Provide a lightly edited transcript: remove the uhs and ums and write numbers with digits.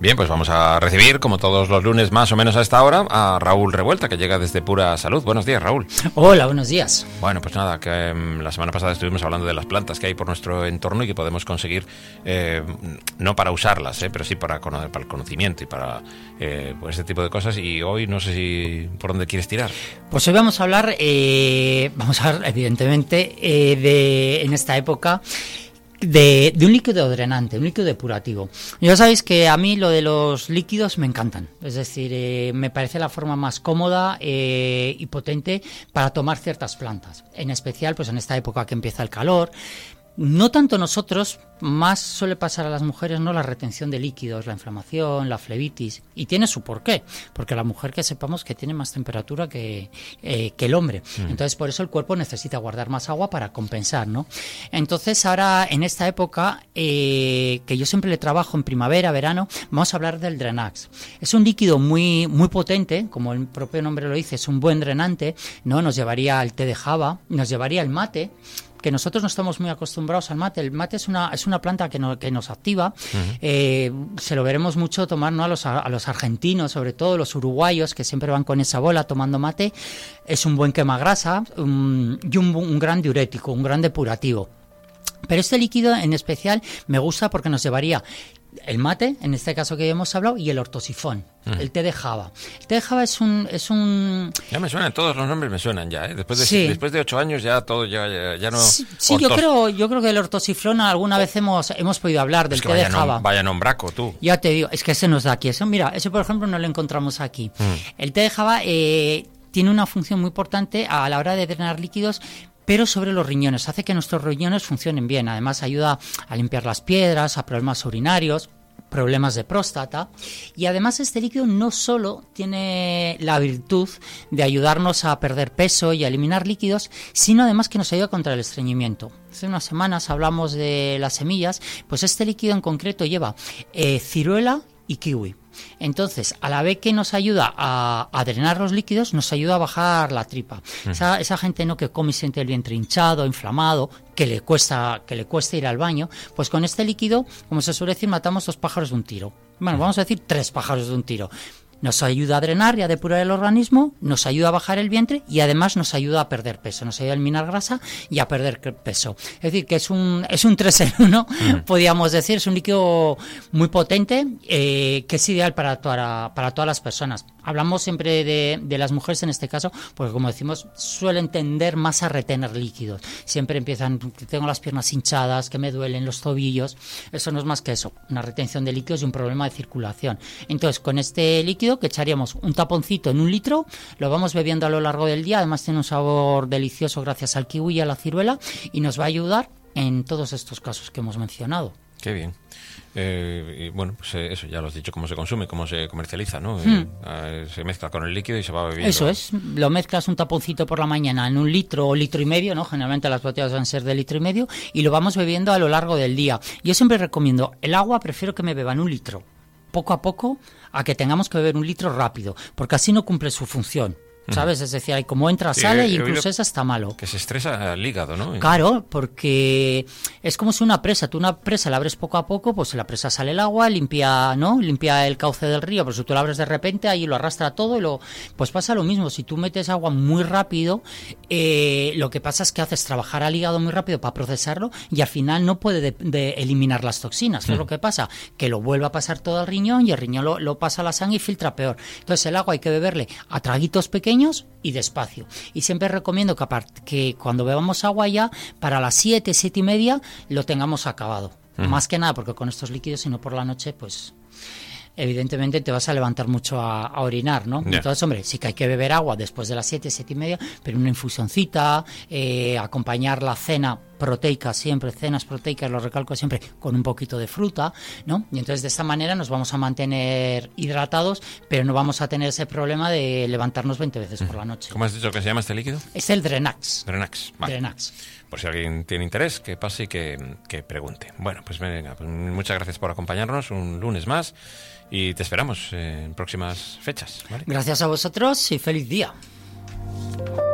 Bien, pues vamos a recibir, como todos los lunes más o menos a esta hora, a Raúl Revuelta, que llega desde Pura Salud. Buenos días, Raúl. Hola, buenos días. Bueno, pues nada, que la semana pasada estuvimos hablando de las plantas que hay por nuestro entorno y que podemos conseguir, no para usarlas, pero sí para el conocimiento y para pues este tipo de cosas. Y hoy no sé si por dónde quieres tirar. Pues hoy vamos a hablar evidentemente, en esta época, de un líquido drenante, un líquido depurativo. Ya sabéis que a mí lo de los líquidos me encantan, es decir, me parece la forma más cómoda y potente para tomar ciertas plantas, en especial pues en esta época que empieza el calor. No tanto nosotros, más suele pasar a las mujeres, ¿no? La retención de líquidos, la inflamación, la flebitis, y tiene su porqué, porque la mujer, que sepamos que tiene más temperatura que el hombre, entonces por eso el cuerpo necesita guardar más agua para compensar, ¿no? Entonces ahora, en esta época, que yo siempre le trabajo en primavera, verano, vamos a hablar del Drenax. Es un líquido muy, muy potente, como el propio nombre lo dice, es un buen drenante, ¿no? Nos llevaría al té de java, nos llevaría al mate, que nosotros no estamos muy acostumbrados al mate. El mate es una planta que nos activa. Se lo veremos mucho tomar, ¿no? a los argentinos, sobre todo los uruguayos, que siempre van con esa bola tomando mate. Es un buen quemagrasa y un gran diurético, un gran depurativo. Pero este líquido en especial me gusta porque nos llevaría el mate, en este caso que hemos hablado, y el ortosifón, el té de java. El té de java es un... Ya me suenan, todos los nombres me suenan ya, ¿eh? Después de 8 años ya todo ya no... Sí, yo creo que el ortosifón alguna vez hemos podido hablar del té de java. Vaya nombraco, tú. Ya te digo, es que ese nos da aquí. Mira, ese por ejemplo no lo encontramos aquí. El té de java tiene una función muy importante a la hora de drenar líquidos, pero sobre los riñones, hace que nuestros riñones funcionen bien. Además ayuda a limpiar las piedras, a problemas urinarios, problemas de próstata. Y además este líquido no solo tiene la virtud de ayudarnos a perder peso y a eliminar líquidos, sino además que nos ayuda contra el estreñimiento. Hace unas semanas hablamos de las semillas, pues este líquido en concreto lleva ciruela y kiwi. Entonces, a la vez que nos ayuda a drenar los líquidos, nos ayuda a bajar la tripa. Esa gente, ¿no?, que come y siente el vientre hinchado, inflamado, que le cuesta ir al baño, pues con este líquido, como se suele decir, matamos 2 pájaros de un tiro. Bueno, vamos a decir 3 pájaros de un tiro. Nos ayuda a drenar y a depurar el organismo, nos ayuda a bajar el vientre y además nos ayuda a perder peso, nos ayuda a eliminar grasa y a perder peso. Es decir, que es un 3 en 1, podríamos decir, es un líquido muy potente, que es ideal para todas las personas. Hablamos siempre de las mujeres en este caso, porque como decimos, suelen tender más a retener líquidos. Siempre empiezan, tengo las piernas hinchadas, que me duelen los tobillos. Eso no es más que eso, una retención de líquidos y un problema de circulación. Entonces, con este líquido, que echaríamos un taponcito en 1 litro, lo vamos bebiendo a lo largo del día, además tiene un sabor delicioso gracias al kiwi y a la ciruela, y nos va a ayudar en todos estos casos que hemos mencionado. Qué bien. Y bueno, pues eso ya lo has dicho, cómo se consume, cómo se comercializa, ¿no? Se mezcla con el líquido y se va bebiendo. Eso es, lo mezclas un taponcito por la mañana en 1 litro o litro y medio, ¿no? Generalmente las botellas van a ser de 1,5 litros, y lo vamos bebiendo a lo largo del día. Yo siempre recomiendo, el agua prefiero que me beban 1 litro, poco a poco, a que tengamos que beber 1 litro rápido, porque así no cumple su función, ¿sabes? Es decir, como entra, sale, y incluso esa está malo. Que se estresa el hígado, ¿no? Claro, porque es como si una presa, tú una presa la abres poco a poco, pues en la presa sale el agua, limpia el cauce del río, pero si tú la abres de repente, ahí lo arrastra todo, pues pasa lo mismo. Si tú metes agua muy rápido, lo que pasa es que haces trabajar al hígado muy rápido para procesarlo, y al final no puede de eliminar las toxinas. ¿Qué es lo que pasa? Que lo vuelve a pasar todo al riñón, y el riñón lo pasa a la sangre y filtra peor. Entonces el agua hay que beberle a traguitos pequeños y despacio. Y siempre recomiendo que cuando bebamos agua ya, para las 7, 7:30, lo tengamos acabado. Más que nada, porque con estos líquidos, si no por la noche, pues evidentemente te vas a levantar mucho a orinar, ¿no? Yeah. Entonces, hombre, sí que hay que beber agua después de las 7, 7:30, pero una infusioncita, acompañar la cena proteica siempre, cenas proteicas, lo recalco siempre, con un poquito de fruta, ¿no? Y entonces de esta manera nos vamos a mantener hidratados, pero no vamos a tener ese problema de levantarnos 20 veces por la noche. ¿Cómo has dicho que se llama este líquido? Es el Drenax. Drenax, vale. Drenax. Por si alguien tiene interés, que pase y que pregunte. Bueno, pues venga, pues muchas gracias por acompañarnos un lunes más y te esperamos en próximas fechas, ¿vale? Gracias a vosotros y feliz día.